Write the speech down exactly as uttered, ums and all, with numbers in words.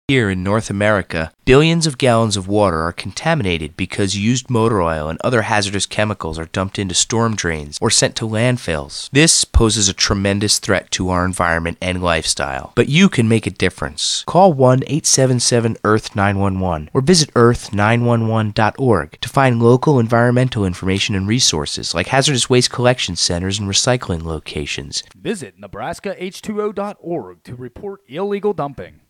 Here in North America, billions of gallons of water are contaminated because used motor oil and other hazardous chemicals are dumped into storm drains or sent to landfills. This poses a tremendous threat to our environment and lifestyle. But you can make a difference. Call one eight seven seven Earth nine one one or visit earth nine one one dot org to find local environmental information and resources like hazardous waste collection centers and recycling locations. Visit Nebraska H two O dot org to report illegal dumping.